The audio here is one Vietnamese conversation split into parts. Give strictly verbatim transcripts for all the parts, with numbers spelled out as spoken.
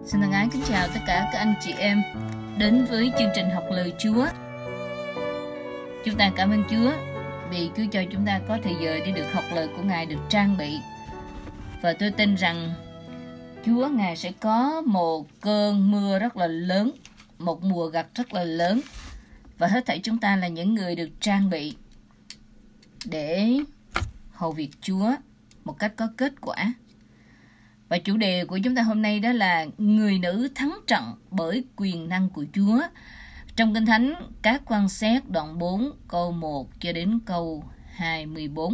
Xin thân ái kính chào tất cả các anh chị em đến với chương trình học lời Chúa. Chúng ta cảm ơn Chúa vì Chúa cho chúng ta có thời giờ để được học lời của Ngài, được trang bị. Và tôi tin rằng Chúa Ngài sẽ có một cơn mưa rất là lớn, một mùa gặt rất là lớn. Và hết thảy chúng ta là những người được trang bị để hầu việc Chúa một cách có kết quả. Và chủ đề của chúng ta hôm nay đó là người nữ thắng trận bởi quyền năng của Chúa. Trong Kinh Thánh, các quan xét đoạn bốn câu một cho đến câu hai mươi bốn.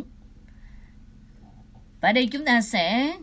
Và đây chúng ta sẽ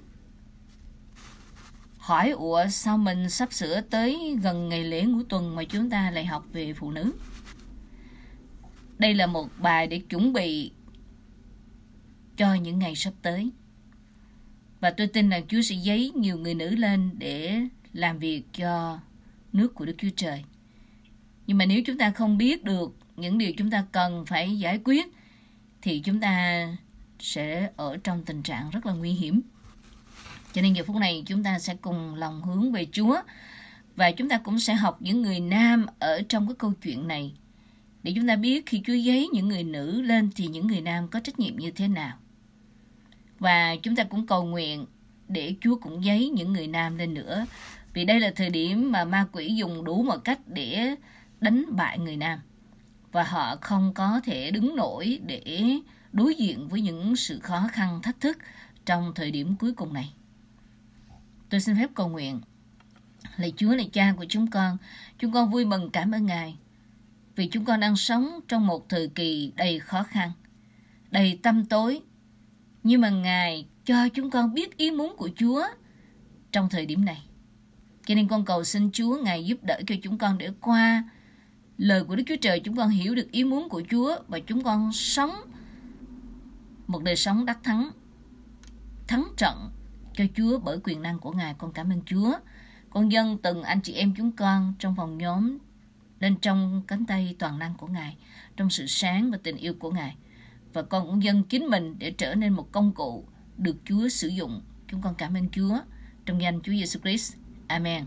hỏi ủa sao mình sắp sửa tới gần ngày lễ ngũ tuần mà chúng ta lại học về phụ nữ. Đây là một bài để chuẩn bị cho những ngày sắp tới. Và tôi tin rằng Chúa sẽ giấy nhiều người nữ lên để làm việc cho nước của Đức Chúa Trời. Nhưng mà nếu chúng ta không biết được những điều chúng ta cần phải giải quyết thì chúng ta sẽ ở trong tình trạng rất là nguy hiểm. Cho nên giờ phút này chúng ta sẽ cùng lòng hướng về Chúa. Và chúng ta cũng sẽ học những người nam ở trong cái câu chuyện này, để chúng ta biết khi Chúa giấy những người nữ lên thì những người nam có trách nhiệm như thế nào. Và chúng ta cũng cầu nguyện để Chúa cũng giấy những người nam lên nữa. Vì đây là thời điểm mà ma quỷ dùng đủ mọi cách để đánh bại người nam. Và họ không có thể đứng nổi để đối diện với những sự khó khăn thách thức trong thời điểm cuối cùng này. Tôi xin phép cầu nguyện. Lạy Chúa, lạy Cha của chúng con, chúng con vui mừng cảm ơn Ngài vì chúng con đang sống trong một thời kỳ đầy khó khăn, đầy tăm tối. Nhưng mà Ngài cho chúng con biết ý muốn của Chúa trong thời điểm này. Cho nên con cầu xin Chúa Ngài giúp đỡ cho chúng con để qua lời của Đức Chúa Trời chúng con hiểu được ý muốn của Chúa và chúng con sống một đời sống đắc thắng, thắng trận cho Chúa bởi quyền năng của Ngài. Con cảm ơn Chúa. Con dâng từng anh chị em chúng con trong phòng nhóm lên trong cánh tay toàn năng của Ngài, trong sự sáng và tình yêu của Ngài. Và con cũng dâng chính mình để trở nên một công cụ được Chúa sử dụng. Chúng con cảm ơn Chúa trong danh Chúa Giêsu Christ. Amen.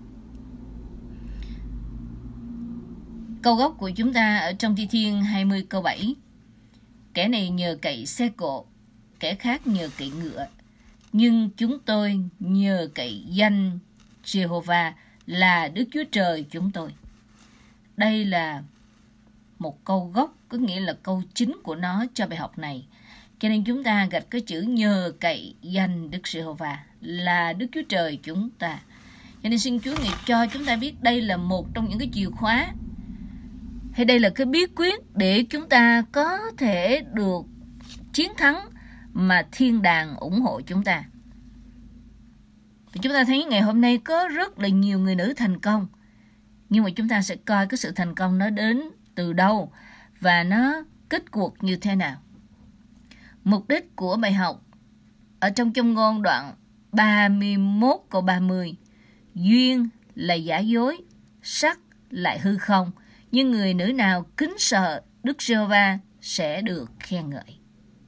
Câu gốc của chúng ta ở trong Thi Thiên hai mươi câu bảy. Kẻ này nhờ cậy xe cộ, kẻ khác nhờ cậy ngựa, nhưng chúng tôi nhờ cậy danh Jehovah là Đức Chúa Trời chúng tôi. Đây là một câu gốc, có nghĩa là câu chính của nó cho bài học này. Cho nên chúng ta gạch cái chữ nhờ cậy danh Đức Giê-hô-va là Đức Chúa Trời chúng ta. Cho nên xin Chúa Ngài cho chúng ta biết đây là một trong những cái chìa khóa, hay đây là cái bí quyết để chúng ta có thể được chiến thắng mà thiên đàng ủng hộ chúng ta. Và chúng ta thấy ngày hôm nay có rất là nhiều người nữ thành công. Nhưng mà chúng ta sẽ coi cái sự thành công nó đến từ đâu và nó kết cuộc như thế nào. Mục đích của bài học ở trong Châm ngôn đoạn ba mươi mốt câu ba mươi. Duyên là giả dối, sắc lại hư không, nhưng người nữ nào kính sợ Đức Giê-hô-va sẽ được khen ngợi.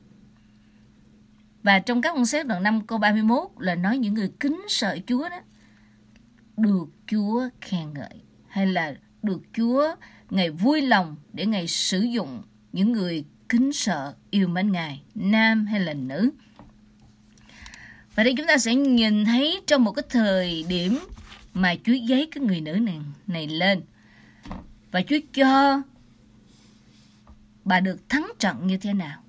Và trong các quan xét đoạn năm câu ba mươi mốt là nói những người kính sợ Chúa đó được Chúa khen ngợi, hay là được Chúa Ngài vui lòng để Ngài sử dụng những người kính sợ yêu mến Ngài, nam hay là nữ. Và đây chúng ta sẽ nhìn thấy trong một cái thời điểm mà Chúa giấy cái người nữ này, này lên. Và Chúa cho bà được thắng trận như thế nào.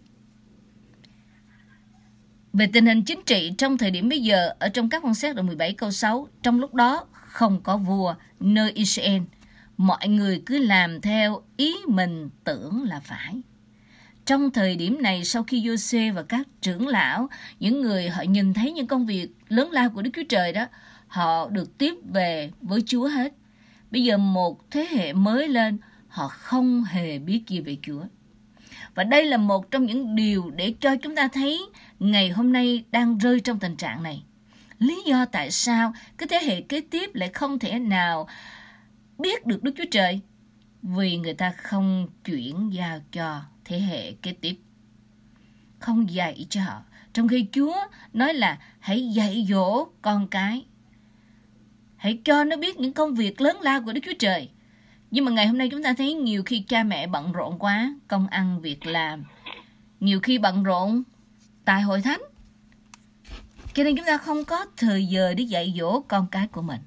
Về tình hình chính trị trong thời điểm bây giờ, ở trong các quan xét đoạn mười bảy câu sáu, trong lúc đó không có vua nơi Israel, mọi người cứ làm theo ý mình tưởng là phải. Trong thời điểm này, sau khi Giô-xê và các trưởng lão, những người họ nhìn thấy những công việc lớn lao của Đức Chúa Trời đó, họ được tiếp về với Chúa hết. Bây giờ một thế hệ mới lên, họ không hề biết gì về Chúa. Và đây là một trong những điều để cho chúng ta thấy ngày hôm nay đang rơi trong tình trạng này. Lý do tại sao cái thế hệ kế tiếp lại không thể nào biết được Đức Chúa Trời? Vì người ta không chuyển giao cho thế hệ kế tiếp, không dạy cho họ. Trong khi Chúa nói là hãy dạy dỗ con cái Hãy cho nó biết những công việc lớn lao của Đức Chúa Trời. Nhưng mà ngày hôm nay chúng ta thấy nhiều khi cha mẹ bận rộn quá, công ăn việc làm, nhiều khi bận rộn tại hội thánh, cho nên chúng ta không có thời giờ để dạy dỗ con cái của mình.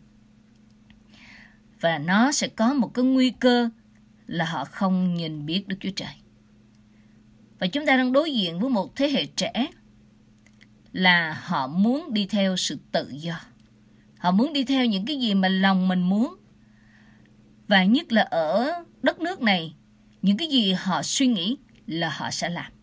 Và nó sẽ có một cái nguy cơ là họ không nhìn biết Đức Chúa Trời. Và chúng ta đang đối diện với một thế hệ trẻ là họ muốn đi theo sự tự do. Họ muốn đi theo những cái gì mà lòng mình muốn. Và nhất là ở đất nước này, những cái gì họ suy nghĩ là họ sẽ làm.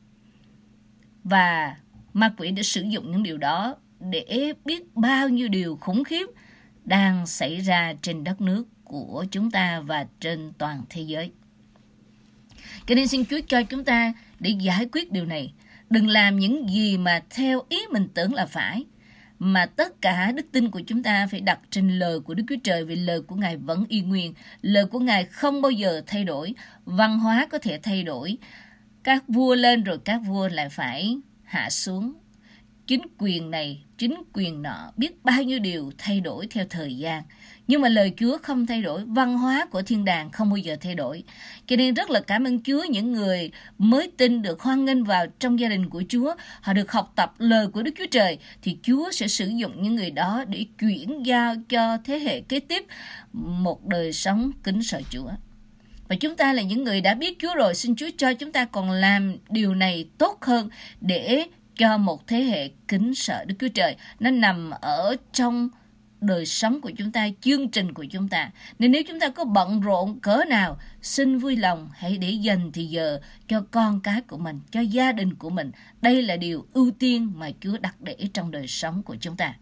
Và ma quỷ đã sử dụng những điều đó để biết bao nhiêu điều khủng khiếp đang xảy ra trên đất nước của chúng ta và trên toàn thế giới. Cho nên xin Chúa cho chúng ta để giải quyết điều này. Đừng làm những gì mà theo ý mình tưởng là phải, mà tất cả đức tin của chúng ta phải đặt trên lời của Đức Chúa Trời, vì lời của Ngài vẫn y nguyên. Lời của Ngài không bao giờ thay đổi. Văn hóa có thể thay đổi. Các vua lên rồi các vua lại phải hạ xuống. Chính quyền này, chính quyền nọ, biết bao nhiêu điều thay đổi theo thời gian. Nhưng mà lời Chúa không thay đổi, văn hóa của thiên đàng không bao giờ thay đổi. Cho nên rất là cảm ơn Chúa, những người mới tin được hoan nghênh vào trong gia đình của Chúa, họ được học tập lời của Đức Chúa Trời, thì Chúa sẽ sử dụng những người đó để chuyển giao cho thế hệ kế tiếp một đời sống kính sợ Chúa. Và chúng ta là những người đã biết Chúa rồi, xin Chúa cho chúng ta còn làm điều này tốt hơn để cho một thế hệ kính sợ Đức Chúa Trời. Nó nằm ở trong đời sống của chúng ta, chương trình của chúng ta. Nên nếu chúng ta có bận rộn cỡ nào, xin vui lòng hãy để dành thì giờ cho con cái của mình, cho gia đình của mình. Đây là điều ưu tiên mà Chúa đặt để trong đời sống của chúng ta.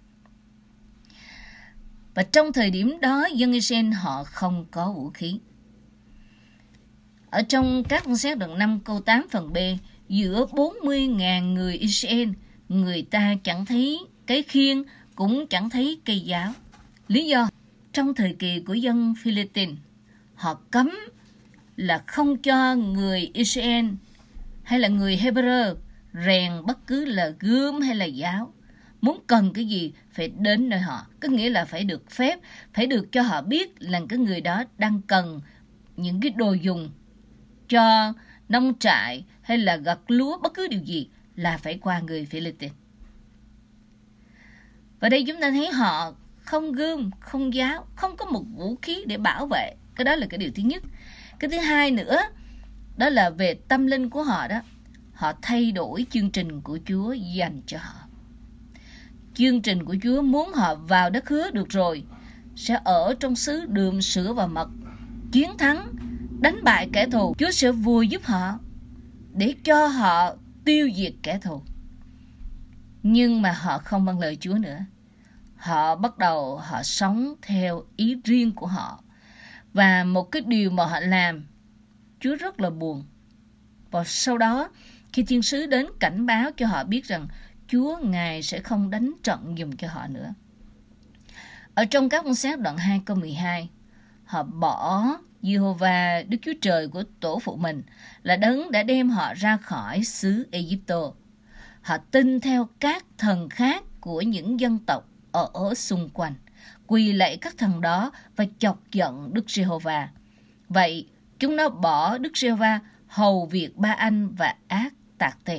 Và trong thời điểm đó, dân Israel họ không có vũ khí. Ở trong các quan sát đoạn năm câu tám phần B, giữa bốn mươi nghìn người Israel, người ta chẳng thấy cái khiên, cũng chẳng thấy cây giáo. Lý do, trong thời kỳ của dân Philippines, họ cấm là không cho người Israel hay là người Hebrew rèn bất cứ là gươm hay là giáo. Muốn cần cái gì phải đến nơi họ. Có nghĩa là phải được phép, phải được cho họ biết là cái người đó đang cần những cái đồ dùng cho nông trại hay là gặt lúa, bất cứ điều gì là phải qua người Philippines. Và đây chúng ta thấy họ không gươm, không giáo, không có một vũ khí để bảo vệ. Cái đó là cái điều thứ nhất. Cái thứ hai nữa, đó là về tâm linh của họ đó. Họ thay đổi chương trình của Chúa dành cho họ. Chương trình của Chúa muốn họ vào đất hứa được rồi, sẽ ở trong xứ đường sữa và mật, chiến thắng, đánh bại kẻ thù. Chúa sẽ vui giúp họ để cho họ tiêu diệt kẻ thù. Nhưng mà họ không vâng lời Chúa nữa. Họ bắt đầu họ sống theo ý riêng của họ. Và một cái điều mà họ làm, Chúa rất là buồn. Và sau đó, khi thiên sứ đến cảnh báo cho họ biết rằng Chúa Ngài sẽ không đánh trận giùm cho họ nữa. Ở trong các quan sát đoạn hai câu mười hai, họ bỏ Giê-hô-va Đức Chúa Trời của tổ phụ mình là đấng đã đem họ ra khỏi xứ Ê-díp-tô. Họ tin theo các thần khác của những dân tộc ở, ở xung quanh, quỳ lạy các thần đó và chọc giận Đức Giê-hô-va. Vậy chúng nó bỏ Đức Giê-hô-va hầu việc Ba Anh và Ác Tạc Tê.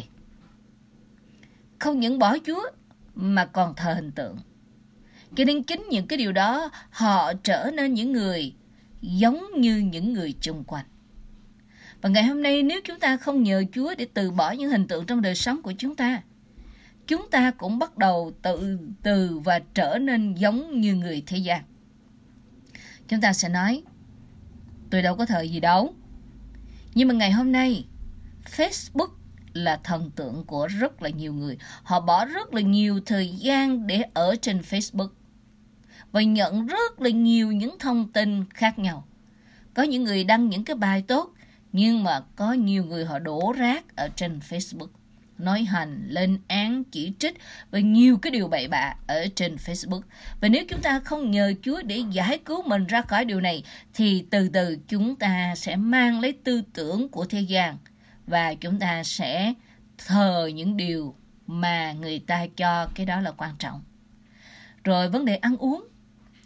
Không những bỏ Chúa mà còn thờ hình tượng. Cho nên chính những cái điều đó họ trở nên những người giống như những người chung quanh. Và ngày hôm nay nếu chúng ta không nhờ Chúa để từ bỏ những hình tượng trong đời sống của chúng ta, chúng ta cũng bắt đầu tự từ và trở nên giống như người thế gian. Chúng ta sẽ nói, tôi đâu có thờ gì đâu. Nhưng mà ngày hôm nay, Facebook là thần tượng của rất là nhiều người. Họ bỏ rất là nhiều thời gian để ở trên Facebook và nhận rất là nhiều những thông tin khác nhau. Có những người đăng những cái bài tốt, nhưng mà có nhiều người họ đổ rác ở trên Facebook, nói hành, lên án, chỉ trích và nhiều cái điều bậy bạ ở trên Facebook. Và nếu chúng ta không nhờ Chúa để giải cứu mình ra khỏi điều này, thì từ từ chúng ta sẽ mang lấy tư tưởng của thế gian và chúng ta sẽ thờ những điều mà người ta cho cái đó là quan trọng. Rồi vấn đề ăn uống.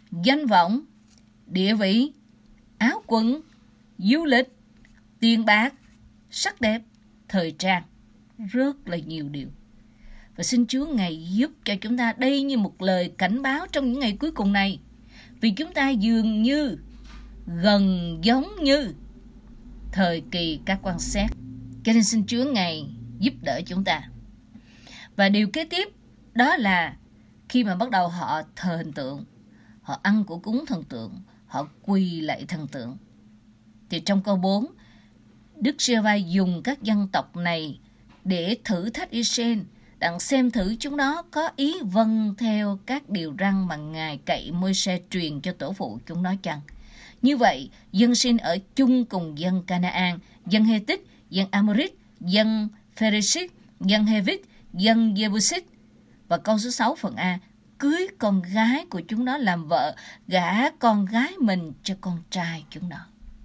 danh vọng, địa vị, áo quần, du lịch, tiền bạc, sắc đẹp, thời trang, rất là nhiều điều. Và xin Chúa Ngài giúp cho chúng ta đây như một lời cảnh báo trong những ngày cuối cùng này. Vì chúng ta dường như, gần giống như thời kỳ các quan xét. Cho nên xin Chúa Ngài giúp đỡ chúng ta. Và điều kế tiếp đó là khi mà bắt đầu họ thờ hình tượng, họ ăn của cúng thần tượng, họ quỳ lạy thần tượng. Thì trong câu bốn, Đức Giê-hô-va dùng các dân tộc này để thử thách Israel, đặng xem thử chúng nó có ý vâng theo các điều răn mà Ngài cậy Môi-se truyền cho tổ phụ chúng nó chăng. Như vậy, dân sinh ở chung cùng dân Canaan, dân Hethit, dân Amorit, dân Pheresit, dân Hevit, dân Jebusit. Và câu số sáu phần A, cưới con gái của chúng nó làm vợ, gả con gái mình cho con trai chúng nó.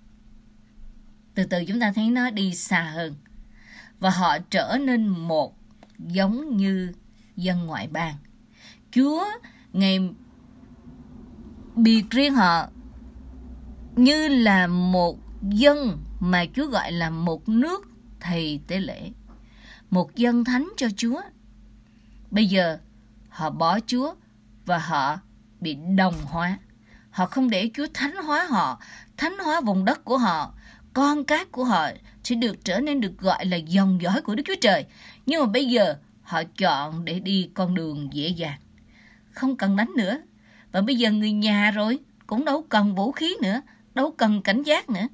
Từ từ chúng ta thấy nó đi xa hơn. Và họ trở nên một, giống như dân ngoại bang. Chúa Ngài biệt riêng họ như là một dân mà Chúa gọi là một nước thầy tế lễ, một dân thánh cho Chúa. Bây giờ họ bỏ Chúa và họ bị đồng hóa. Họ không để Chúa thánh hóa họ, thánh hóa vùng đất của họ. Con cái của họ sẽ được trở nên được gọi là dòng dõi của Đức Chúa Trời. Nhưng mà bây giờ họ chọn để đi con đường dễ dàng, không cần đánh nữa. Và bây giờ người nhà rồi cũng đâu cần vũ khí nữa, đâu cần cảnh giác nữa.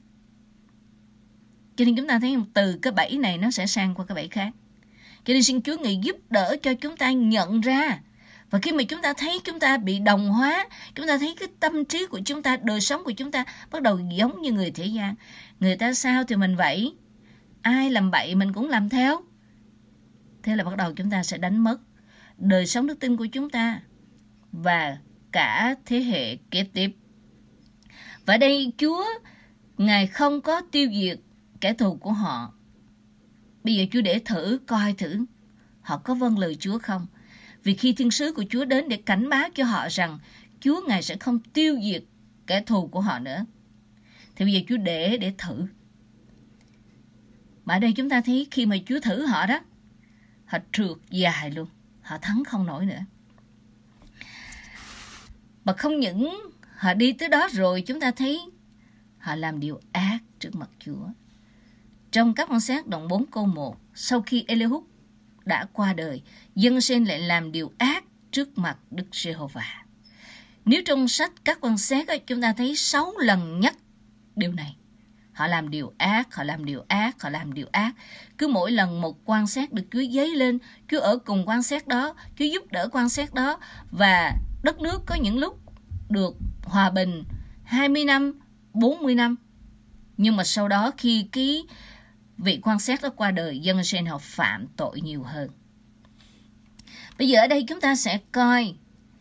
Cho nên chúng ta thấy từ cái bẫy này nó sẽ sang qua cái bẫy khác. Cho nên xin Chúa Ngài giúp đỡ cho chúng ta nhận ra. Và khi mà chúng ta thấy chúng ta bị đồng hóa, chúng ta thấy cái tâm trí của chúng ta, đời sống của chúng ta bắt đầu giống như người thế gian. Người ta sao thì mình vậy, ai làm bậy mình cũng làm theo. Thế là bắt đầu chúng ta sẽ đánh mất đời sống đức tin của chúng ta và cả thế hệ kế tiếp. Và đây Chúa Ngài không có tiêu diệt kẻ thù của họ. Bây giờ Chúa để thử coi thử họ có vâng lời Chúa không. Vì khi thiên sứ của Chúa đến để cảnh báo cho họ rằng Chúa Ngài sẽ không tiêu diệt kẻ thù của họ nữa, thì bây giờ Chúa để để thử. Mà ở đây chúng ta thấy khi mà Chúa thử họ đó, họ trượt dài luôn, họ thắng không nổi nữa. Và không những họ đi tới đó rồi, chúng ta thấy họ làm điều ác trước mặt Chúa. Trong các quan sát đoạn bốn câu một, sau khi Eliud đã qua đời, dân Sen lại làm điều ác trước mặt Đức Giê-hô-va. Nếu trong sách các quan sát chúng ta thấy sáu lần nhắc điều này. Họ làm điều ác, họ làm điều ác, họ làm điều ác. Cứ mỗi lần một quan sát được Chúa dấy lên, Chúa ở cùng quan sát đó, Chúa giúp đỡ quan sát đó. Và đất nước có những lúc được hòa bình hai mươi năm, bốn mươi năm. Nhưng mà sau đó khi cái vị quan sát đó qua đời, dân Israel họ phạm tội nhiều hơn. Bây giờ ở đây chúng ta sẽ coi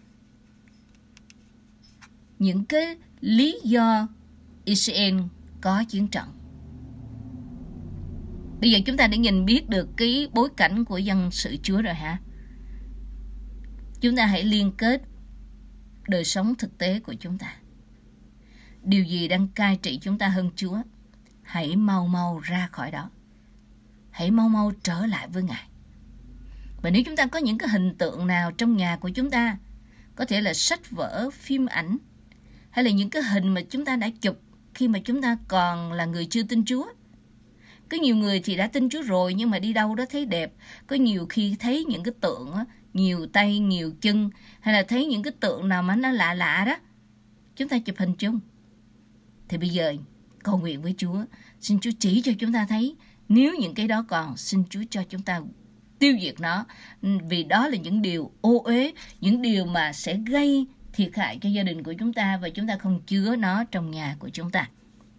những cái lý do Israel có chiến trận. Bây giờ chúng ta đã nhìn biết được cái bối cảnh của dân sự Chúa rồi hả? Chúng ta hãy liên kết đời sống thực tế của chúng ta. Điều gì đang cai trị chúng ta hơn Chúa? Hãy mau mau ra khỏi đó. Hãy mau mau trở lại với Ngài. Và nếu chúng ta có những cái hình tượng nào trong nhà của chúng ta, có thể là sách vở, phim ảnh, hay là những cái hình mà chúng ta đã chụp khi mà chúng ta còn là người chưa tin Chúa. Có nhiều người thì đã tin Chúa rồi, nhưng mà đi đâu đó thấy đẹp. Có nhiều khi thấy những cái tượng đó, nhiều tay, nhiều chân, hay là thấy những cái tượng nào mà nó lạ lạ đó, chúng ta chụp hình chung. Thì bây giờ cầu nguyện với Chúa, xin Chúa chỉ cho chúng ta thấy, nếu những cái đó còn, xin Chúa cho chúng ta tiêu diệt nó. Vì đó là những điều ô uế, những điều mà sẽ gây thiệt hại cho gia đình của chúng ta, và chúng ta không chứa nó trong nhà của chúng ta.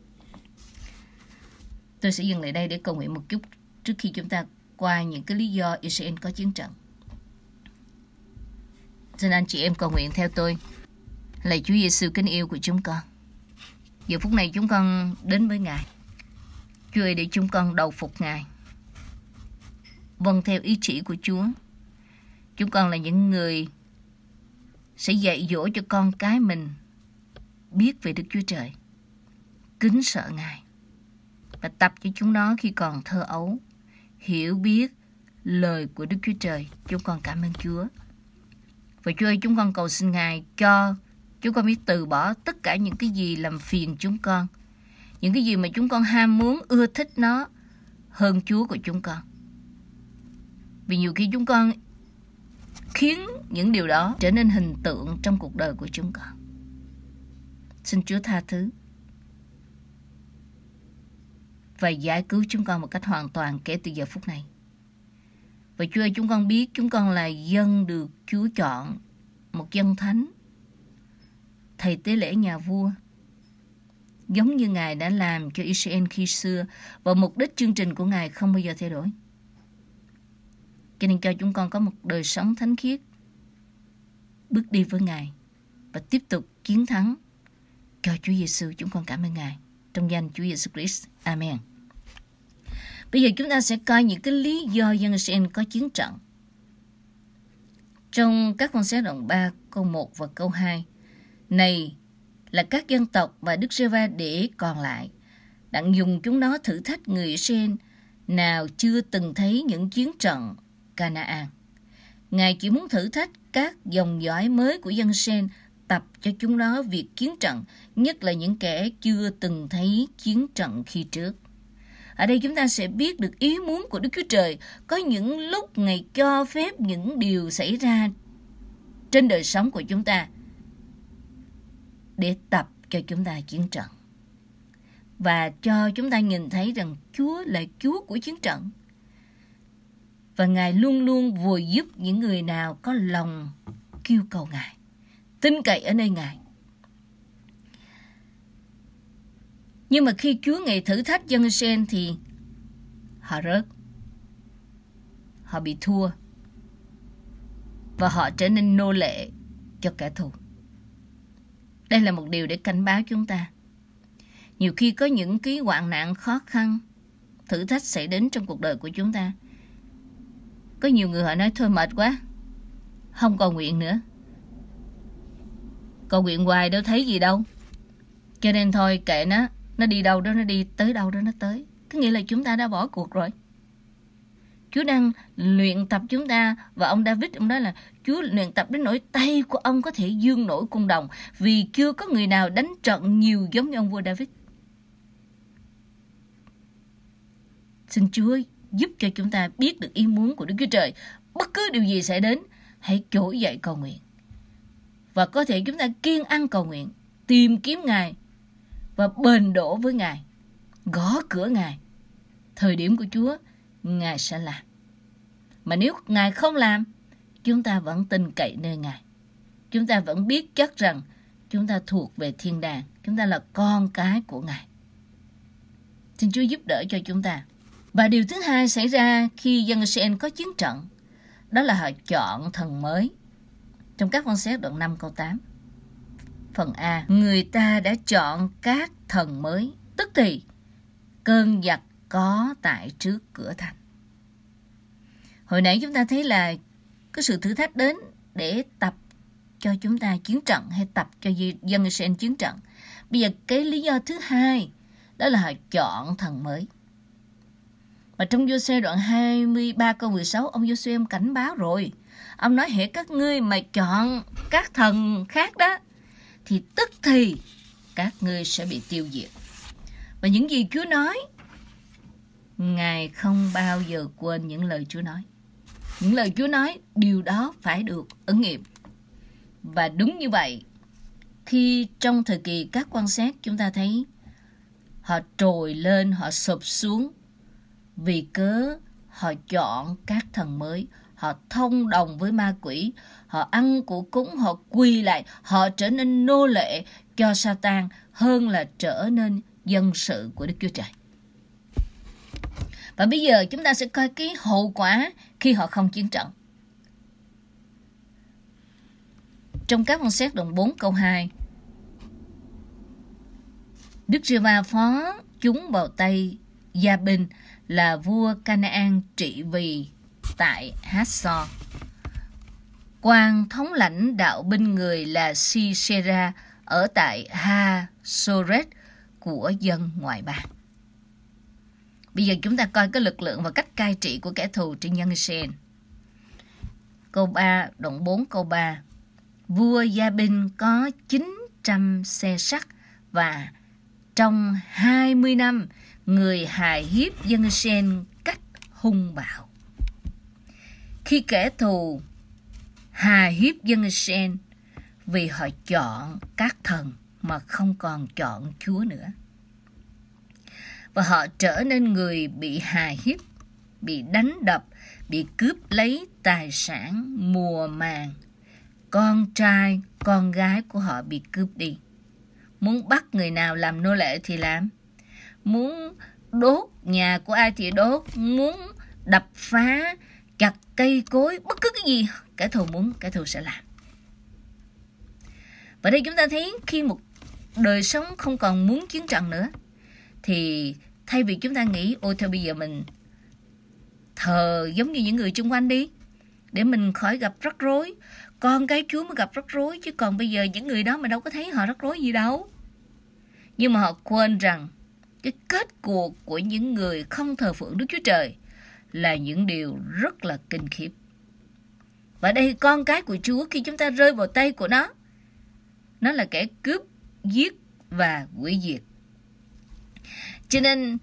Tôi sẽ dừng lại đây để cầu nguyện một chút trước khi chúng ta qua những cái lý do Israel có chiến trận. Xin anh chị em cầu nguyện theo tôi. Lạy Chúa Giêsu kính yêu của chúng con, giờ phút này chúng con đến với Ngài. Chúa ơi, để chúng con đầu phục Ngài, vâng theo ý chỉ của Chúa. Chúng con là những người sẽ dạy dỗ cho con cái mình biết về Đức Chúa Trời, kính sợ Ngài, và tập cho chúng nó khi còn thơ ấu, hiểu biết lời của Đức Chúa Trời. Chúng con cảm ơn Chúa. Và Chúa ơi, chúng con cầu xin Ngài cho chúng con biết từ bỏ tất cả những cái gì làm phiền chúng con, những cái gì mà chúng con ham muốn, ưa thích nó hơn Chúa của chúng con. Vì nhiều khi chúng con khiến những điều đó trở nên hình tượng trong cuộc đời của chúng con. Xin Chúa tha thứ và giải cứu chúng con một cách hoàn toàn kể từ giờ phút này. Và Chúa ơi, chúng con biết chúng con là dân được Chúa chọn, một dân thánh, thầy tế lễ nhà vua, giống như Ngài đã làm cho Israel khi xưa, và mục đích chương trình của Ngài không bao giờ thay đổi. Cho nên cho chúng con có một đời sống thánh khiết, bước đi với Ngài và tiếp tục chiến thắng cho Chúa Giêsu. Chúng con cảm ơn Ngài trong danh Chúa Giêsu Christ. Amen. Bây giờ chúng ta sẽ coi những cái lý do dân Israel có chiến trận. Trong các con xét đoạn ba câu một và câu hai, này là các dân tộc và Đức Giê-hô-va để còn lại, đặng dùng chúng nó thử thách người Israel nào chưa từng thấy những chiến trận Canaan. Ngài chỉ muốn thử thách các dòng dõi mới của dân Israel, tập cho chúng nó việc chiến trận, nhất là những kẻ chưa từng thấy chiến trận khi trước. Ở đây chúng ta sẽ biết được ý muốn của Đức Chúa Trời. Có những lúc Ngài cho phép những điều xảy ra trên đời sống của chúng ta để tập cho chúng ta chiến trận, và cho chúng ta nhìn thấy rằng Chúa là Chúa của chiến trận, và Ngài luôn luôn vừa giúp những người nào có lòng kêu cầu Ngài, tin cậy ở nơi Ngài. Nhưng mà khi Chúa Ngài thử thách dân Israel thì họ rớt, họ bị thua, và họ trở nên nô lệ cho kẻ thù. Đây là một điều để cảnh báo chúng ta. Nhiều khi có những cái hoạn nạn khó khăn, thử thách xảy đến trong cuộc đời của chúng ta. Có nhiều người họ nói thôi mệt quá, không cầu nguyện nữa. Cầu nguyện hoài đâu thấy gì đâu, cho nên thôi kệ nó, nó đi đâu đó nó đi, tới đâu đó nó tới. Có nghĩa là chúng ta đã bỏ cuộc rồi. Chúa đang luyện tập chúng ta, và ông David ông nói là Chúa luyện tập đến nỗi tay của ông có thể dương nổi cung đồng, vì chưa có người nào đánh trận nhiều giống như ông vua David. Xin Chúa giúp cho chúng ta biết được ý muốn của Đức Chúa Trời. Bất cứ điều gì xảy đến, hãy trỗi dậy cầu nguyện, và có thể chúng ta kiên ăn cầu nguyện, tìm kiếm Ngài và bền đổ với Ngài, gõ cửa Ngài. Thời điểm của Chúa, Ngài sẽ làm. Mà nếu Ngài không làm, chúng ta vẫn tin cậy nơi Ngài. Chúng ta vẫn biết chắc rằng chúng ta thuộc về thiên đàng, chúng ta là con cái của Ngài. Xin Chúa giúp đỡ cho chúng ta. Và điều thứ hai xảy ra khi dân Israel có chiến trận, đó là họ chọn thần mới. Trong các con xét đoạn năm câu tám, phần A, người ta đã chọn các thần mới, tức thì cơn giặc có tại trước cửa thành. Hồi nãy chúng ta thấy là có sự thử thách đến để tập cho chúng ta chiến trận, hay tập cho dân Israel chiến trận. Bây giờ cái lý do thứ hai, đó là họ chọn thần mới. Và trong Giô-suê đoạn hai mươi ba câu mười sáu, ông Giô-suê ông cảnh báo rồi. Ông nói hễ các ngươi mà chọn các thần khác đó, thì tức thì các ngươi sẽ bị tiêu diệt. Và những gì Chúa nói, Ngài không bao giờ quên những lời Chúa nói. Những lời Chúa nói, điều đó phải được ứng nghiệm. Và đúng như vậy, khi trong thời kỳ các quan sát, chúng ta thấy họ trồi lên, họ sụp xuống, vì cớ họ chọn các thần mới, họ thông đồng với ma quỷ, họ ăn của cúng, họ quỳ lại, họ trở nên nô lệ cho Sa-tan hơn là trở nên dân sự của Đức Chúa Trời. Và bây giờ chúng ta sẽ coi cái hậu quả khi họ không chiến trận. Trong các con xét đoạn bốn câu hai, Đức Giê-hô-va phó chúng vào tay Gia-binh là vua Canaan trị vì tại Hát-so. Quan thống lãnh đạo binh người là Si-sê-ra ở tại Ha-Soret của dân ngoại bang. Bây giờ chúng ta coi cái lực lượng và cách cai trị của kẻ thù trên dân Israel. Câu ba, đoạn bốn câu ba. Vua Gia-binh có chín trăm xe sắt và trong hai mươi năm người hài hiếp dân Israel cách hung bạo. Khi kẻ thù hài hiếp dân Israel vì họ chọn các thần mà không còn chọn Chúa nữa, và họ trở nên người bị hài hiếp, bị đánh đập, bị cướp lấy tài sản mùa màng. Con trai, con gái của họ bị cướp đi. Muốn bắt người nào làm nô lệ thì làm. Muốn đốt nhà của ai thì đốt. Muốn đập phá, chặt cây cối, bất cứ cái gì kẻ thù muốn, kẻ thù sẽ làm. Và đây chúng ta thấy khi một đời sống không còn muốn chiến trận nữa, thì thay vì chúng ta nghĩ ôi thôi bây giờ mình thờ giống như những người xung quanh đi, để mình khỏi gặp rắc rối. Con cái Chúa mới gặp rắc rối, chứ còn bây giờ những người đó mà đâu có thấy họ rắc rối gì đâu. Nhưng mà họ quên rằng cái kết cuộc của những người không thờ phượng Đức Chúa Trời là những điều rất là kinh khiếp. Và đây con cái của Chúa, khi chúng ta rơi vào tay của nó, nó là kẻ cướp, giết và hủy diệt. Cho nên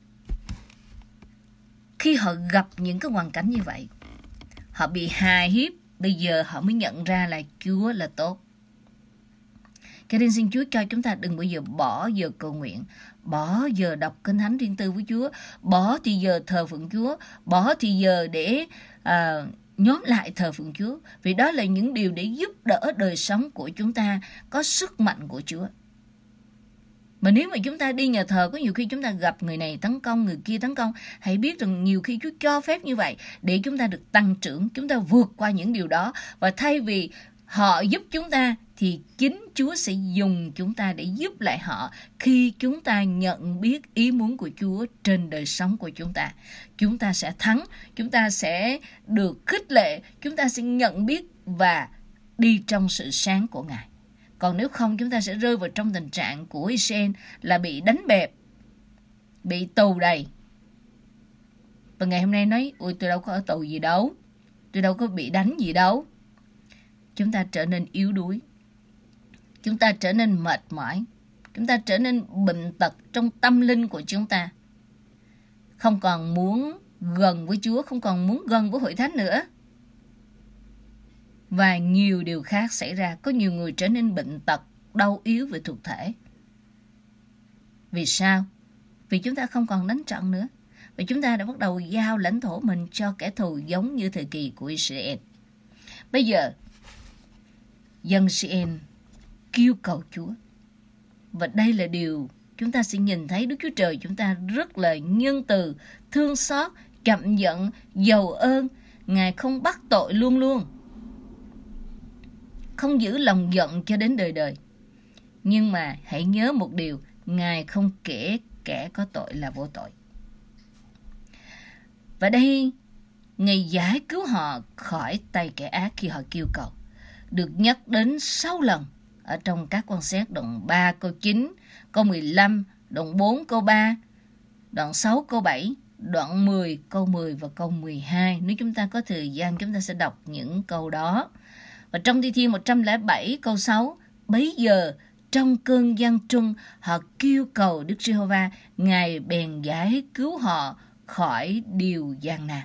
khi họ gặp những cái hoàn cảnh như vậy, họ bị hài hiếp, bây giờ họ mới nhận ra là Chúa là tốt. Cho nên xin Chúa cho chúng ta đừng bao giờ bỏ giờ cầu nguyện, bỏ giờ đọc kinh thánh riêng tư với Chúa, bỏ thì giờ thờ phượng Chúa, bỏ thì giờ để à, nhóm lại thờ phượng Chúa. Vì đó là những điều để giúp đỡ đời sống của chúng ta có sức mạnh của Chúa. Mà nếu mà chúng ta đi nhà thờ, có nhiều khi chúng ta gặp người này tấn công, người kia tấn công, hãy biết rằng nhiều khi Chúa cho phép như vậy để chúng ta được tăng trưởng, chúng ta vượt qua những điều đó. Và thay vì họ giúp chúng ta, thì chính Chúa sẽ dùng chúng ta để giúp lại họ khi chúng ta nhận biết ý muốn của Chúa trên đời sống của chúng ta. Chúng ta sẽ thắng, chúng ta sẽ được khích lệ, chúng ta sẽ nhận biết và đi trong sự sáng của Ngài. Còn nếu không, chúng ta sẽ rơi vào trong tình trạng của Israel là bị đánh bẹp, bị tù đầy. Và ngày hôm nay nói, ôi tôi đâu có ở tù gì đâu, tôi đâu có bị đánh gì đâu. Chúng ta trở nên yếu đuối, chúng ta trở nên mệt mỏi, chúng ta trở nên bệnh tật trong tâm linh của chúng ta. Không còn muốn gần với Chúa, không còn muốn gần với hội thánh nữa. Và nhiều điều khác xảy ra. Có nhiều người trở nên bệnh tật, đau yếu về thuộc thể. Vì sao? Vì chúng ta không còn đánh trận nữa. Và chúng ta đã bắt đầu giao lãnh thổ mình cho kẻ thù giống như thời kỳ của Israel. Bây giờ, dân Israel kêu cầu Chúa. Và đây là điều chúng ta sẽ nhìn thấy Đức Chúa Trời chúng ta rất là nhân từ, thương xót, chậm giận, giàu ơn. Ngài không bắt tội luôn luôn, không giữ lòng giận cho đến đời đời. Nhưng mà hãy nhớ một điều, Ngài không kể kẻ có tội là vô tội. Và đây, Ngài giải cứu họ khỏi tay kẻ ác khi họ kêu cầu. Được nhắc đến sáu lần ở trong các quan xét đoạn ba câu chín, câu mười lăm, đoạn bốn câu ba, đoạn sáu câu bảy, đoạn mười câu mười và câu mười hai. Nếu chúng ta có thời gian, chúng ta sẽ đọc những câu đó. Và trong Thi Thiên một trăm lẻ bảy câu sáu, bấy giờ trong cơn gian truân họ kêu cầu Đức Giê-hô-va, Ngài bèn giải cứu họ khỏi điều gian nan.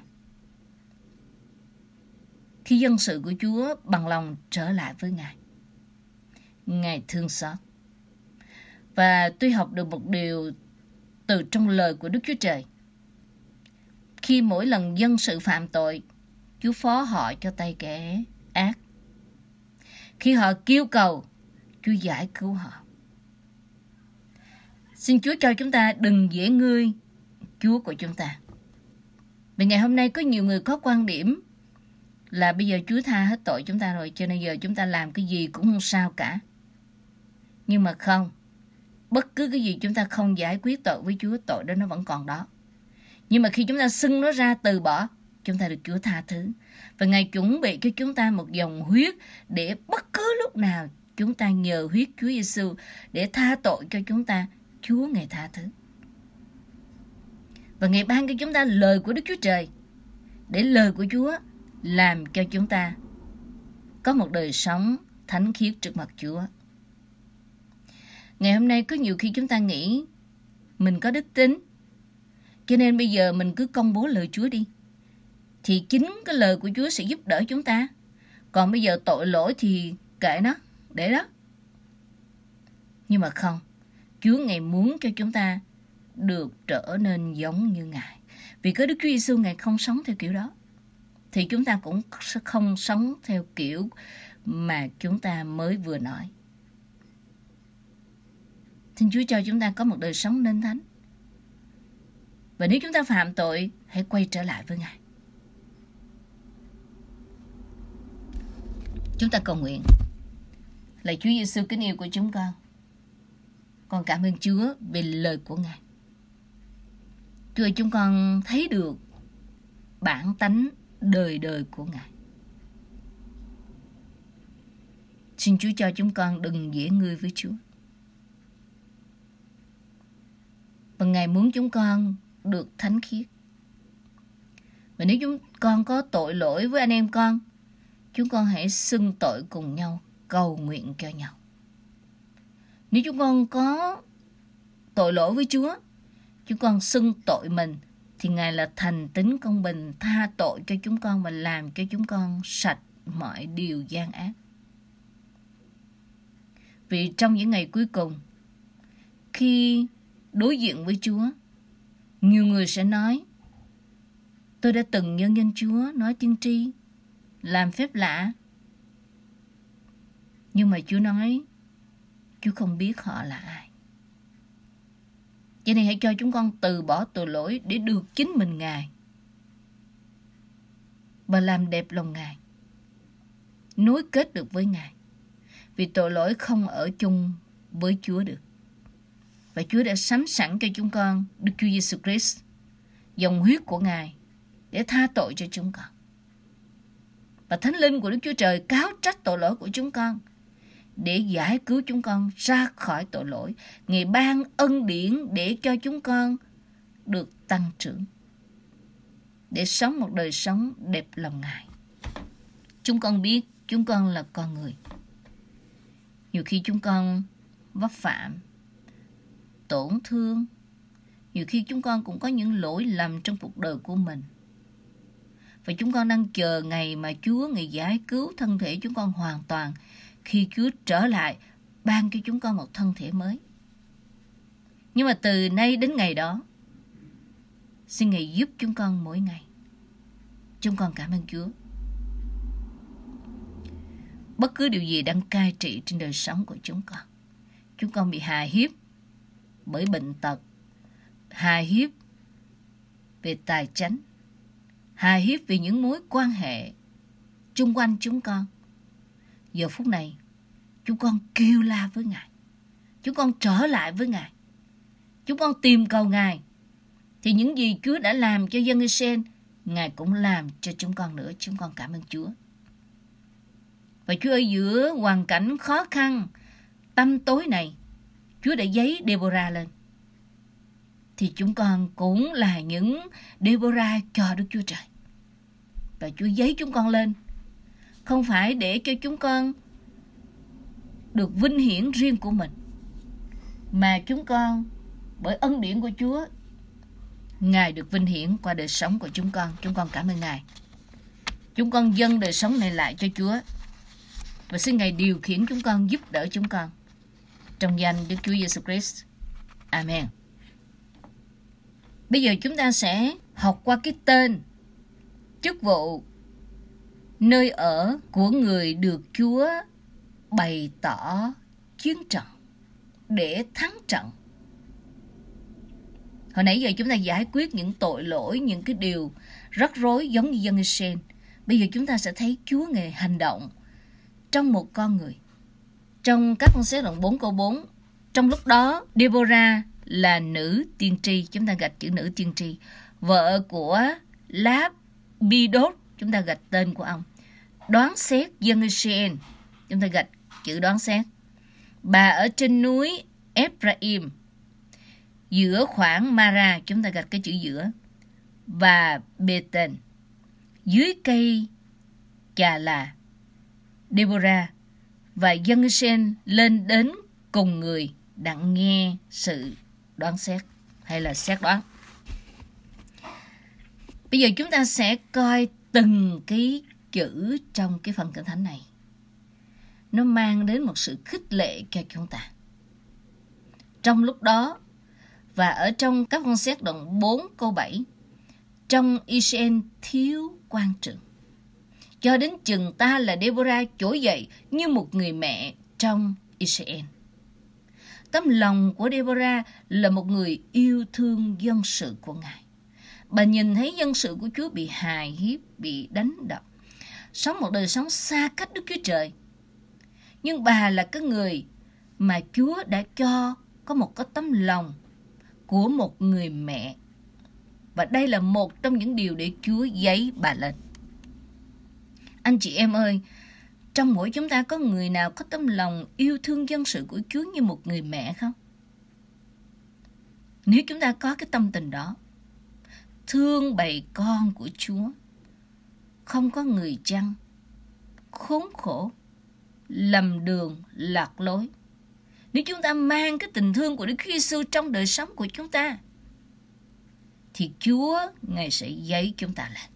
Khi dân sự của Chúa bằng lòng trở lại với Ngài, Ngài thương xót. Và tôi học được một điều từ trong lời của Đức Chúa Trời. Khi mỗi lần dân sự phạm tội, Chúa phó họ cho tay kẻ ác. Khi họ kêu cầu, Chúa giải cứu họ. Xin Chúa cho chúng ta đừng dễ ngươi Chúa của chúng ta. Vì ngày hôm nay có nhiều người có quan điểm là bây giờ Chúa tha hết tội chúng ta rồi, cho nên giờ chúng ta làm cái gì cũng không sao cả. Nhưng mà không, bất cứ cái gì chúng ta không giải quyết tội với Chúa, tội đó nó vẫn còn đó. Nhưng mà khi chúng ta xưng nó ra, từ bỏ, chúng ta được Chúa tha thứ. Và Ngài chuẩn bị cho chúng ta một dòng huyết để bất cứ lúc nào chúng ta nhờ huyết Chúa Giêsu để tha tội cho chúng ta, Chúa Ngài tha thứ. Và Ngài ban cho chúng ta lời của Đức Chúa Trời, để lời của Chúa làm cho chúng ta có một đời sống thánh khiết trước mặt Chúa. Ngày hôm nay có nhiều khi chúng ta nghĩ mình có đức tính, cho nên bây giờ mình cứ công bố lời Chúa đi, thì chính cái lời của Chúa sẽ giúp đỡ chúng ta. Còn bây giờ tội lỗi thì kệ nó, để đó. Nhưng mà không, Chúa Ngài muốn cho chúng ta được trở nên giống như Ngài. Vì có Đức Chúa Giêsu Ngài không sống theo kiểu đó, thì chúng ta cũng sẽ không sống theo kiểu mà chúng ta mới vừa nói. Xin Chúa cho chúng ta có một đời sống nên thánh. Và nếu chúng ta phạm tội, hãy quay trở lại với Ngài. Chúng ta cầu nguyện. Lạy Chúa Giêsu kính yêu của chúng con, con cảm ơn Chúa về lời của Ngài. Chúa ơi, chúng con thấy được bản tánh đời đời của Ngài. Xin Chúa cho chúng con đừng dễ ngươi với Chúa. Và Ngài muốn chúng con được thánh khiết. Và nếu chúng con có tội lỗi với anh em con, chúng con hãy xưng tội cùng nhau, cầu nguyện cho nhau. Nếu chúng con có tội lỗi với Chúa, chúng con xưng tội mình, thì Ngài là thành tín công bình, tha tội cho chúng con và làm cho chúng con sạch mọi điều gian ác. Vì trong những ngày cuối cùng, khi đối diện với Chúa, nhiều người sẽ nói: tôi đã từng nhân danh Chúa, nói tiên tri, làm phép lạ. Nhưng mà Chúa nói, Chúa không biết họ là ai. Cho nên hãy cho chúng con từ bỏ tội lỗi để được chính mình Ngài và làm đẹp lòng Ngài, nối kết được với Ngài. Vì tội lỗi không ở chung với Chúa được. Và Chúa đã sắm sẵn cho chúng con Đức Chúa Giêsu Christ, dòng huyết của Ngài, để tha tội cho chúng con. Và Thánh Linh của Đức Chúa Trời cáo trách tội lỗi của chúng con, để giải cứu chúng con ra khỏi tội lỗi. Ngài ban ân điển để cho chúng con được tăng trưởng, để sống một đời sống đẹp lòng Ngài. Chúng con biết chúng con là con người. Nhiều khi chúng con vấp phạm, tổn thương. Nhiều khi chúng con cũng có những lỗi lầm trong cuộc đời của mình. Và chúng con đang chờ ngày mà Chúa Ngài giải cứu thân thể chúng con hoàn toàn, khi Chúa trở lại ban cho chúng con một thân thể mới. Nhưng mà từ nay đến ngày đó, xin Ngài giúp chúng con mỗi ngày. Chúng con cảm ơn Chúa. Bất cứ điều gì đang cai trị trên đời sống của chúng con, chúng con bị hà hiếp bởi bệnh tật, hà hiếp về tài chánh, hà hiếp vì những mối quan hệ chung quanh chúng con. Giờ phút này, chúng con kêu la với Ngài. Chúng con trở lại với Ngài. Chúng con tìm cầu Ngài. Thì những gì Chúa đã làm cho dân Israel, Ngài cũng làm cho chúng con nữa. Chúng con cảm ơn Chúa. Và Chúa ơi, giữa hoàn cảnh khó khăn, tăm tối này, Chúa đã giấy Deborah lên. Thì chúng con cũng là những Deborah cho Đức Chúa Trời. Và Chúa giấy chúng con lên, không phải để cho chúng con được vinh hiển riêng của mình, mà chúng con bởi ân điển của Chúa, Ngài được vinh hiển qua đời sống của chúng con. Chúng con cảm ơn Ngài. Chúng con dâng đời sống này lại cho Chúa, và xin Ngài điều khiển chúng con, giúp đỡ chúng con. Trong danh Đức Chúa Giêsu Christ. Amen. Bây giờ chúng ta sẽ học qua cái tên, chức vụ, nơi ở của người được Chúa bày tỏ chiến trận để thắng trận. Hồi nãy giờ chúng ta giải quyết những tội lỗi, những cái điều rắc rối giống như dân Israel. Bây giờ chúng ta sẽ thấy Chúa Ngài hành động trong một con người. Trong các con xếp đoạn bốn câu bốn, trong lúc đó Deborah là nữ tiên tri, chúng ta gạch chữ nữ tiên tri, vợ của Lapidot, chúng ta gạch tên của ông, đoán xét dân Israel, chúng ta gạch chữ đoán xét. Bà ở trên núi Ephraim, giữa khoảng Mara, chúng ta gạch cái chữ giữa, và Bê-tên, dưới cây Chà Là. Deborah và dân Israel lên đến cùng người đặng nghe sự đoán xét hay là xét đoán. Bây giờ chúng ta sẽ coi từng cái chữ trong cái phần Kinh Thánh này. Nó mang đến một sự khích lệ cho chúng ta. Trong lúc đó, và ở trong các con xét đoạn bốn câu bảy, trong Israel thiếu quan trường, cho đến chừng ta là Deborah trỗi dậy như một người mẹ trong Israel. Tấm lòng của Deborah là một người yêu thương dân sự của Ngài. Bà nhìn thấy dân sự của Chúa bị hài hiếp, bị đánh đập, sống một đời sống xa cách Đức Chúa Trời. Nhưng bà là cái người mà Chúa đã cho có một cái tấm lòng của một người mẹ. Và đây là một trong những điều để Chúa giấy bà lên. Anh chị em ơi, trong mỗi chúng ta có người nào có tấm lòng yêu thương dân sự của Chúa như một người mẹ không? Nếu chúng ta có cái tâm tình đó, thương bầy con của Chúa, không có người chăng, khốn khổ, lầm đường, lạc lối. Nếu chúng ta mang cái tình thương của Đức Chúa Giêsu trong đời sống của chúng ta, thì Chúa Ngài sẽ giấy chúng ta lên,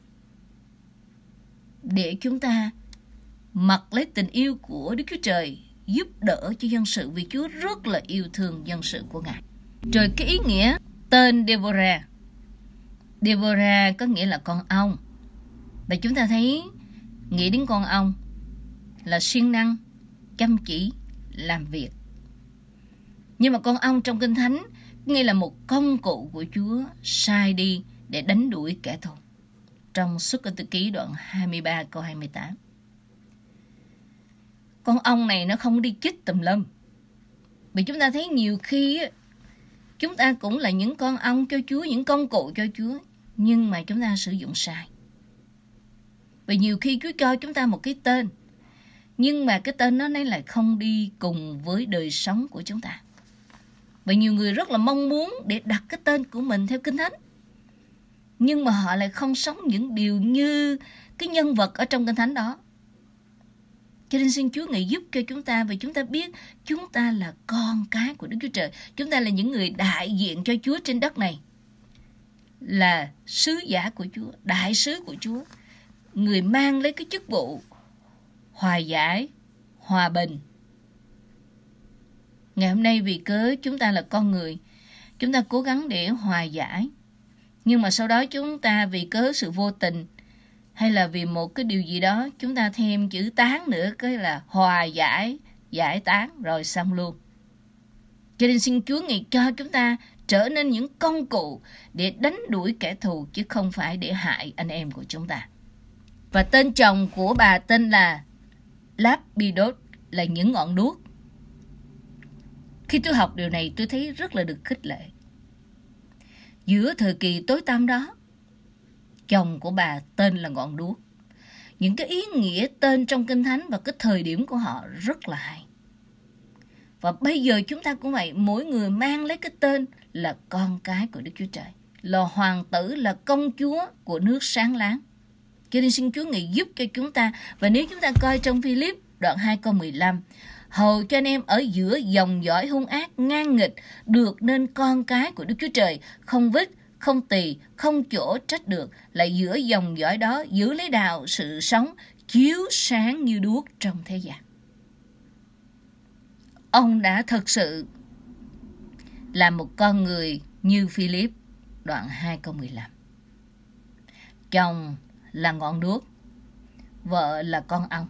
để chúng ta mặc lấy tình yêu của Đức Chúa Trời, giúp đỡ cho dân sự, vì Chúa rất là yêu thương dân sự của Ngài. Rồi cái ý nghĩa tên Deborah. Deborah có nghĩa là con ong. Và chúng ta thấy nghĩ đến con ong là siêng năng, chăm chỉ, làm việc. Nhưng mà con ong trong Kinh Thánh nghĩa là một công cụ của Chúa sai đi để đánh đuổi kẻ thù. Trong Xuất Cơ Tư Ký đoạn hai mươi ba câu hai mươi tám. Con ong này nó không đi chích tùm lum. Vì chúng ta thấy nhiều khi chúng ta cũng là những con ong cho Chúa, những công cụ cho Chúa, nhưng mà chúng ta sử dụng sai. Vì nhiều khi Chúa cho chúng ta một cái tên, nhưng mà cái tên nó này lại không đi cùng với đời sống của chúng ta. Và nhiều người rất là mong muốn để đặt cái tên của mình theo Kinh Thánh, nhưng mà họ lại không sống những điều như cái nhân vật ở trong Kinh Thánh đó. Cho nên xin Chúa Ngài giúp cho chúng ta, vì chúng ta biết chúng ta là con cái của Đức Chúa Trời. Chúng ta là những người đại diện cho Chúa trên đất này, là sứ giả của Chúa, đại sứ của Chúa, người mang lấy cái chức vụ hòa giải, hòa bình. Ngày hôm nay vì cớ chúng ta là con người, chúng ta cố gắng để hòa giải, nhưng mà sau đó chúng ta vì cớ sự vô tình hay là vì một cái điều gì đó, chúng ta thêm chữ tán nữa, cái là hòa giải, giải tán, rồi xong luôn. Cho nên xin Chúa Ngài cho chúng ta trở nên những công cụ để đánh đuổi kẻ thù, chứ không phải để hại anh em của chúng ta. Và tên chồng của bà tên là Lapidot, là những ngọn đuốc. Khi tôi học điều này, tôi thấy rất là được khích lệ. Giữa thời kỳ tối tăm đó, chồng của bà tên là ngọn đuốc. Những cái ý nghĩa tên trong Kinh Thánh và cái thời điểm của họ rất là hay. Và bây giờ chúng ta cũng vậy, mỗi người mang lấy cái tên là con cái của Đức Chúa Trời, là hoàng tử, là công chúa của nước sáng láng. Cho nên xin Chúa Ngài giúp cho chúng ta. Và nếu chúng ta coi trong Philip đoạn hai câu mười lăm, hầu cho anh em ở giữa dòng dõi hung ác ngang nghịch được nên con cái của Đức Chúa Trời, không vết, không tỳ, không chỗ trách được, lại giữa dòng dõi đó giữ lấy đạo sự sống, chiếu sáng như đuốc trong thế gian. Ông đã thực sự là một con người như Philip đoạn hai câu mười lăm. Chồng là ngọn đuốc, vợ là con ong.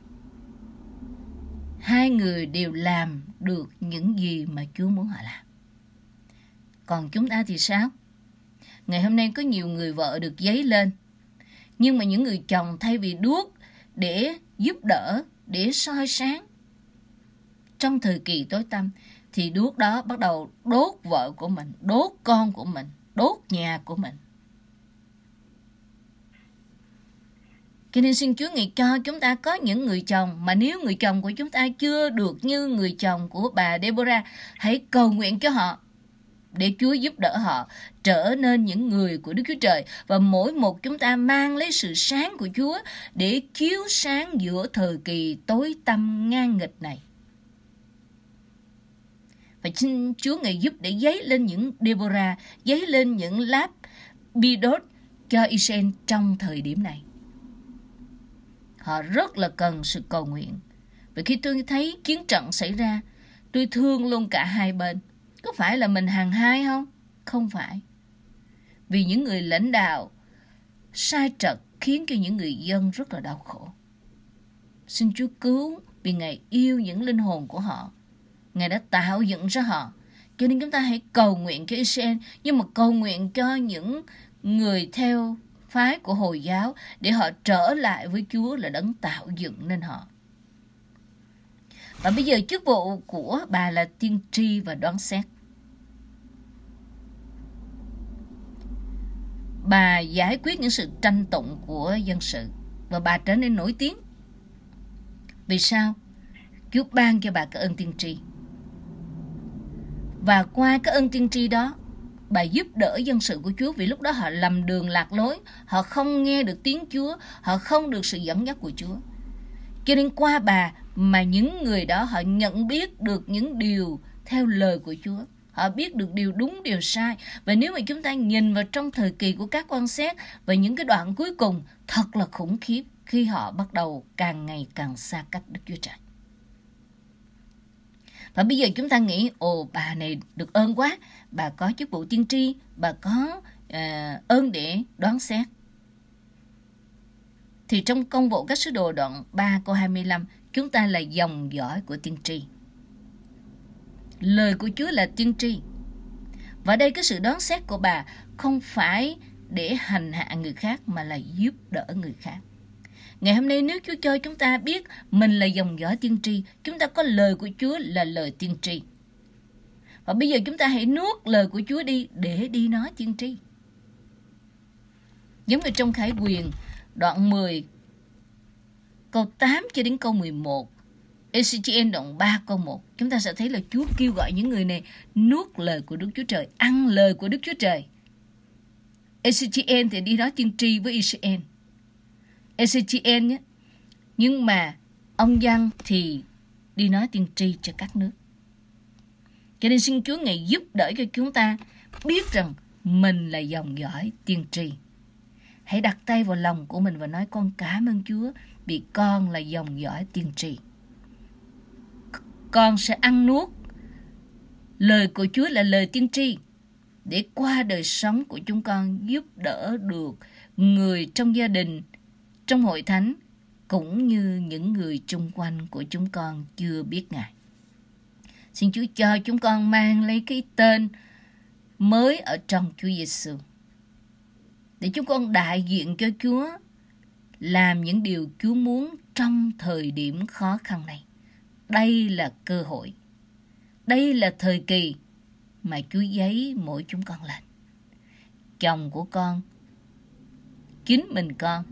Hai người đều làm được những gì mà Chúa muốn họ làm. Còn chúng ta thì sao? Ngày hôm nay có nhiều người vợ được giấy lên, nhưng mà những người chồng thay vì đuốc để giúp đỡ, để soi sáng trong thời kỳ tối tăm, thì đuốc đó bắt đầu đốt vợ của mình, đốt con của mình, đốt nhà của mình. Cho nên xin Chúa Ngài cho chúng ta có những người chồng, mà nếu người chồng của chúng ta chưa được như người chồng của bà Deborah, hãy cầu nguyện cho họ để Chúa giúp đỡ họ trở nên những người của Đức Chúa Trời. Và mỗi một chúng ta mang lấy sự sáng của Chúa để chiếu sáng giữa thời kỳ tối tăm ngang nghịch này. Và xin Chúa Ngài giúp để dấy lên những Deborah, dấy lên những Láp Bidot cho Israel trong thời điểm này. Họ rất là cần sự cầu nguyện. Vì khi tôi thấy chiến trận xảy ra, tôi thương luôn cả hai bên. Có phải là mình hàng hai không? Không phải. Vì những người lãnh đạo sai trật khiến cho những người dân rất là đau khổ. Xin Chúa cứu, vì Ngài yêu những linh hồn của họ. Ngài đã tạo dựng ra họ. Cho nên chúng ta hãy cầu nguyện cho Israel, nhưng mà cầu nguyện cho những người theo phái của Hồi giáo để họ trở lại với Chúa là đấng tạo dựng nên họ. Và bây giờ chức vụ của bà là tiên tri và đoán xét. Bà giải quyết những sự tranh tụng của dân sự và bà trở nên nổi tiếng. Vì sao? Chúa ban cho bà cái ơn tiên tri. Và qua cái ơn tiên tri đó, bà giúp đỡ dân sự của Chúa, vì lúc đó họ lầm đường lạc lối, họ không nghe được tiếng Chúa, họ không được sự dẫn dắt của Chúa. Cho nên qua bà mà những người đó họ nhận biết được những điều theo lời của Chúa. Họ biết được điều đúng, điều sai. Và nếu mà chúng ta nhìn vào trong thời kỳ của các quan xét và những cái đoạn cuối cùng, thật là khủng khiếp khi họ bắt đầu càng ngày càng xa cách Đức Chúa Trời. Và bây giờ chúng ta nghĩ, ồ, bà này được ơn quá, bà có chức vụ tiên tri, bà có uh, ơn để đoán xét. Thì trong công vụ các sứ đồ đoạn ba câu hai mươi lăm, chúng ta là dòng dõi của tiên tri. Lời của Chúa là tiên tri. Và đây cái sự đoán xét của bà không phải để hành hạ người khác mà là giúp đỡ người khác. Ngày hôm nay nếu Chúa cho chúng ta biết mình là dòng dõi tiên tri, chúng ta có lời của Chúa là lời tiên tri. Và bây giờ chúng ta hãy nuốt lời của Chúa đi để đi nói tiên tri. Giống như trong Khải Huyền đoạn mười câu tám cho đến câu mười một, e xê giê en đoạn ba câu một, chúng ta sẽ thấy là Chúa kêu gọi những người này nuốt lời của Đức Chúa Trời, ăn lời của Đức Chúa Trời. e xê giê en thì đi nói tiên tri với Israel. e xê giê en nhé. Nhưng mà ông Giăng thì đi nói tiên tri cho các nước. Cho nên xin Chúa Ngài giúp đỡ cho chúng ta biết rằng mình là dòng dõi tiên tri. Hãy đặt tay vào lòng của mình và nói, con cảm ơn Chúa vì con là dòng dõi tiên tri. Con sẽ ăn nuốt lời của Chúa là lời tiên tri, để qua đời sống của chúng con giúp đỡ được người trong gia đình, trong hội thánh, cũng như những người chung quanh của chúng con chưa biết Ngài. Xin Chúa cho chúng con mang lấy cái tên mới ở trong Chúa Giêsu, để chúng con đại diện cho Chúa, làm những điều Chúa muốn trong thời điểm khó khăn này. Đây là cơ hội, đây là thời kỳ mà Chúa giấy mỗi chúng con lên. Chồng của con, chính mình con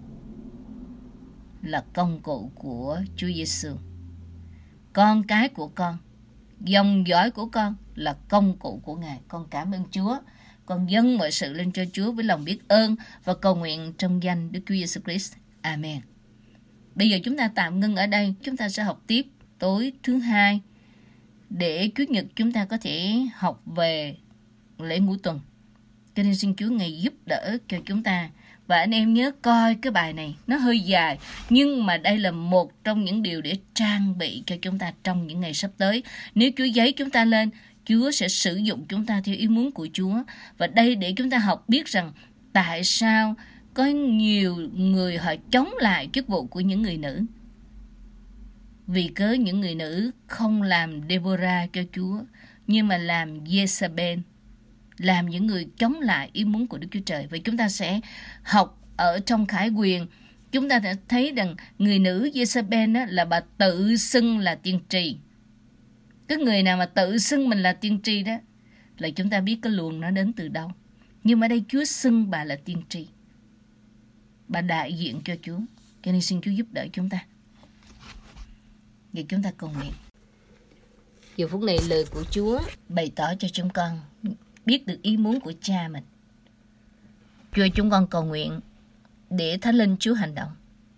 là công cụ của Chúa Giêsu. Con cái của con, dòng dõi của con là công cụ của Ngài. Con cảm ơn Chúa. Con dâng mọi sự lên cho Chúa với lòng biết ơn và cầu nguyện trong danh Đức Chúa Giêsu Christ. Amen. Bây giờ chúng ta tạm ngưng ở đây. Chúng ta sẽ học tiếp tối thứ hai, để Chủ nhật chúng ta có thể học về lễ ngũ tuần. Cho nên xin Chúa Ngài giúp đỡ cho chúng ta. Và anh em nhớ coi cái bài này, nó hơi dài, nhưng mà đây là một trong những điều để trang bị cho chúng ta trong những ngày sắp tới. Nếu Chúa giấy chúng ta lên, Chúa sẽ sử dụng chúng ta theo ý muốn của Chúa. Và đây để chúng ta học biết rằng tại sao có nhiều người họ chống lại chức vụ của những người nữ. Vì cớ những người nữ không làm Deborah cho Chúa, nhưng mà làm Jezabel, làm những người chống lại ý muốn của Đức Chúa Trời. Vậy chúng ta sẽ học ở trong Khải Huyền, chúng ta sẽ thấy rằng người nữ Jezabel đó là bà tự xưng là tiên tri. Cái người nào mà tự xưng mình là tiên tri đó là chúng ta biết cái luồng nó đến từ đâu. Nhưng mà đây Chúa xưng bà là tiên tri. bà đại diện cho Chúa. Cho nên xin Chúa giúp đỡ chúng ta. Vậy chúng ta cầu nguyện. Giờ phút này lời của Chúa bày tỏ cho chúng con biết được ý muốn của Cha mình. Chúa, chúng con cầu nguyện để Thánh Linh Chúa hành động,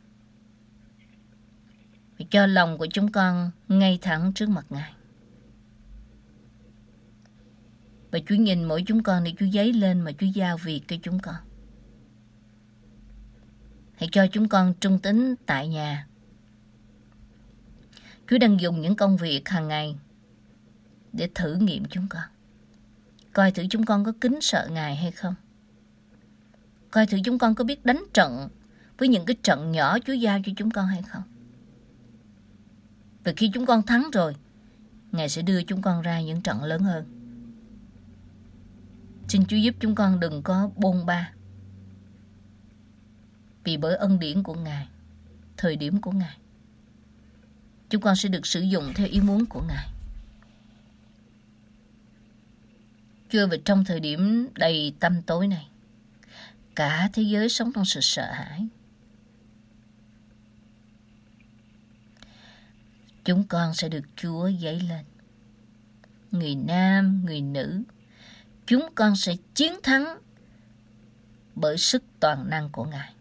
và cho lòng của chúng con ngay thẳng trước mặt Ngài. Và Chúa nhìn mỗi chúng con để Chúa giấy lên mà Chúa giao việc cho chúng con. Hãy cho chúng con trung tín tại nhà. Chúa đang dùng những công việc hàng ngày để thử nghiệm chúng con. Coi thử chúng con có kính sợ Ngài hay không. Coi thử chúng con có biết đánh trận với những cái trận nhỏ Chúa giao cho chúng con hay không. Và khi chúng con thắng rồi, Ngài sẽ đưa chúng con ra những trận lớn hơn. Xin Chúa giúp chúng con đừng có bôn ba. Vì bởi ân điển của Ngài, thời điểm của Ngài, chúng con sẽ được sử dụng theo ý muốn của Ngài. Chúa, về trong thời điểm đầy tăm tối này, cả thế giới sống trong sự sợ hãi, chúng con sẽ được Chúa dấy lên. Người nam, người nữ, chúng con sẽ chiến thắng bởi sức toàn năng của Ngài.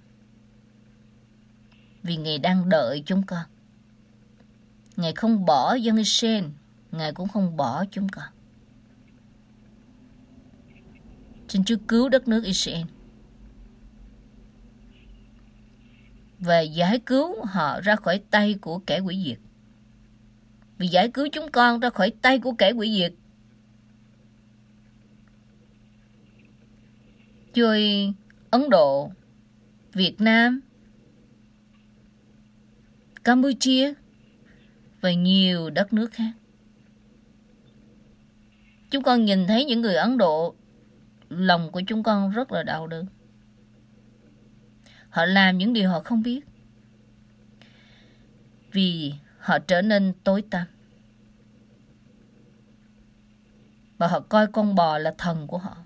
Vì Ngài đang đợi chúng con. Ngài không bỏ dân Israel, Ngài cũng không bỏ chúng con. Xin Chúa cứu đất nước Israel và giải cứu họ ra khỏi tay của kẻ hủy diệt. Vì giải cứu chúng con ra khỏi tay của kẻ hủy diệt, Chúa ơi, Ấn Độ, Việt Nam, Campuchia và nhiều đất nước khác. Chúng con nhìn thấy những người Ấn Độ, lòng của chúng con rất là đau đớn. Họ làm những điều họ không biết, vì họ trở nên tối tăm. Và họ coi con bò là thần của họ.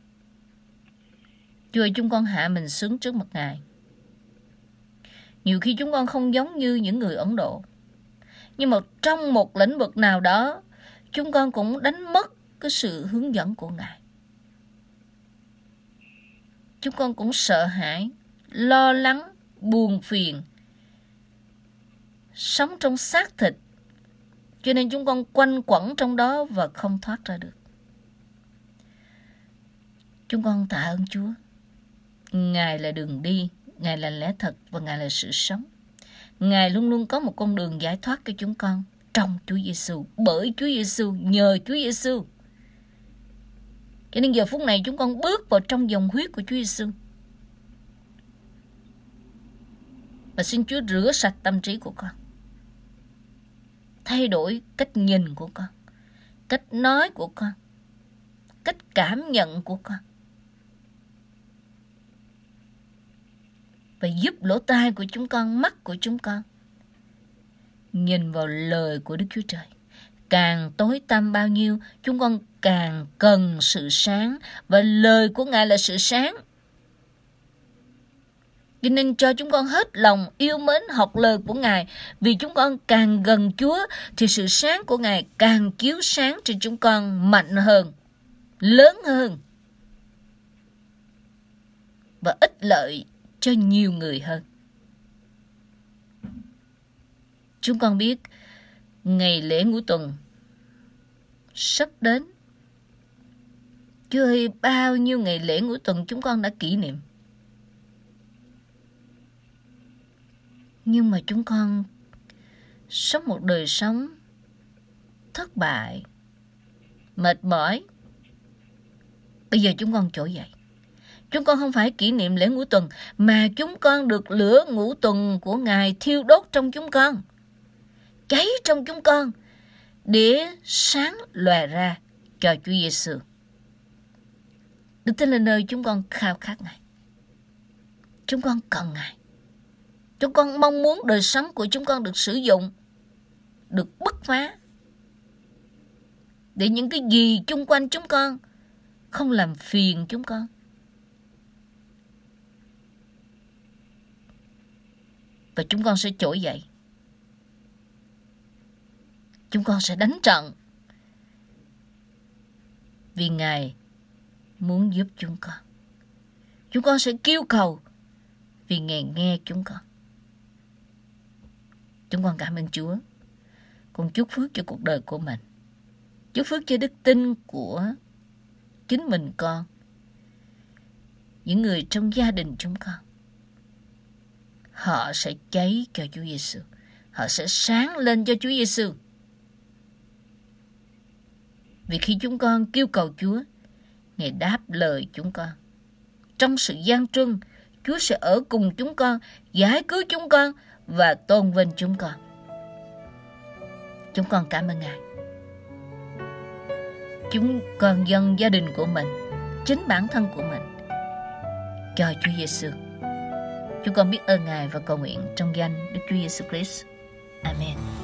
Chúa ơi, chúng con hạ mình xuống trước mặt Ngài. Nhiều khi chúng con không giống như những người Ấn Độ, nhưng mà trong một lĩnh vực nào đó, chúng con cũng đánh mất cái sự hướng dẫn của Ngài. Chúng con cũng sợ hãi, lo lắng, buồn phiền, sống trong xác thịt, cho nên chúng con quanh quẩn trong đó và không thoát ra được. Chúng con tạ ơn Chúa. Ngài là đường đi, Ngài là lẽ thật và Ngài là sự sống. Ngài luôn luôn có một con đường giải thoát cho chúng con trong Chúa Giêsu, bởi Chúa Giêsu, nhờ Chúa Giêsu. Cho nên giờ phút này chúng con bước vào trong dòng huyết của Chúa Giêsu. Và xin Chúa rửa sạch tâm trí của con, thay đổi cách nhìn của con, cách nói của con, cách cảm nhận của con. Và giúp lỗ tai của chúng con, mắt của chúng con nhìn vào lời của Đức Chúa Trời. Càng tối tăm bao nhiêu, chúng con càng cần sự sáng, và lời của Ngài là sự sáng. Cho nên cho chúng con hết lòng yêu mến học lời của Ngài. Vì chúng con càng gần Chúa thì sự sáng của Ngài càng chiếu sáng cho chúng con mạnh hơn, lớn hơn và ích lợi cho nhiều người hơn. Chúng con biết ngày lễ ngũ tuần sắp đến. Chúa ơi, bao nhiêu ngày lễ ngũ tuần chúng con đã kỷ niệm. Nhưng mà chúng con sống một đời sống thất bại, mệt mỏi. Bây giờ chúng con trỗi dậy. Chúng con không phải kỷ niệm lễ ngũ tuần, mà chúng con được lửa ngũ tuần của Ngài thiêu đốt trong chúng con, cháy trong chúng con, để sáng lòe ra cho Chúa Giêsu. Đức Thánh Linh ơi, chúng con khao khát Ngài. Chúng con cần Ngài. Chúng con mong muốn đời sống của chúng con được sử dụng, được bứt phá, để những cái gì chung quanh chúng con không làm phiền chúng con. Và chúng con sẽ trỗi dậy. Chúng con sẽ đánh trận. Vì Ngài muốn giúp chúng con. Chúng con sẽ kêu cầu vì Ngài nghe chúng con. Chúng con cảm ơn Chúa. Con chúc phước cho cuộc đời của mình. Chúc phước cho đức tin của chính mình con. Những người trong gia đình chúng con. Họ sẽ cháy cho Chúa Giêsu. Họ sẽ sáng lên cho Chúa Giêsu. Vì khi chúng con kêu cầu Chúa, Ngài đáp lời chúng con. Trong sự gian truân, Chúa sẽ ở cùng chúng con, giải cứu chúng con và tôn vinh chúng con. Chúng con cảm ơn Ngài. Chúng con dâng gia đình của mình, chính bản thân của mình, cho Chúa Giêsu. Chúng con biết ơn Ngài và cầu nguyện trong danh Đức Chúa Giêsu Christ. Amen.